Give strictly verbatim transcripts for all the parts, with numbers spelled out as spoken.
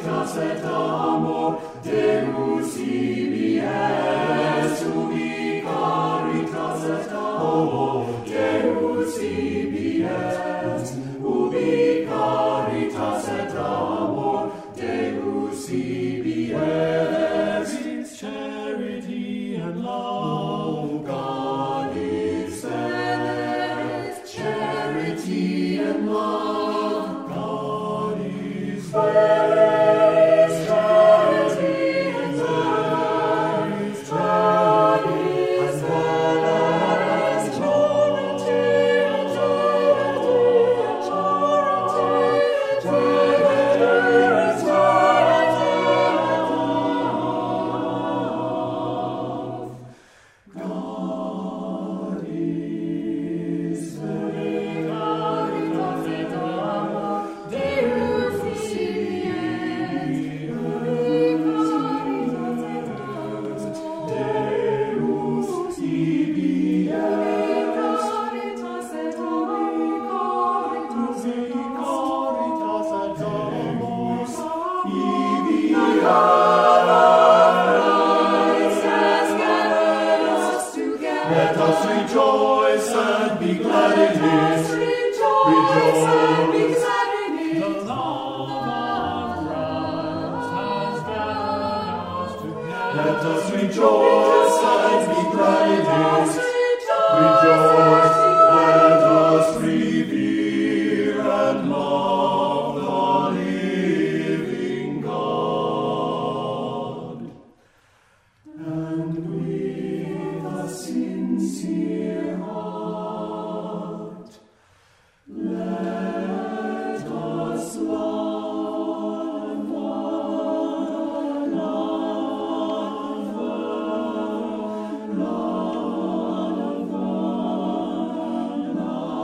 caritas et amor Deus ibi est, ubi caritas et amor Deus ibi est, ubi caritas et amor Deus ibi est. Is charity and love, God is there. Charity and love, God is there. Is charity and love, is God is there. Charity and charity and charity, charity is Let us rejoice and be glad in it. Rejoice and be glad in it. The love of Christ has gathered us together. Let us rejoice and be glad in it. Rejoice, let us revere and love the living God. And with a sincere heart, let us love one another, love one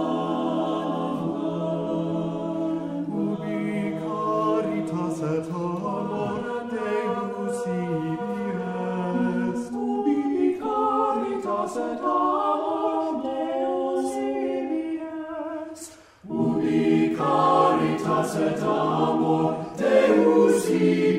another. Ubi caritas et amor Deus ibi est, ubi caritas et amor Deus ibi est, ubi caritas et amor Deus ibi est.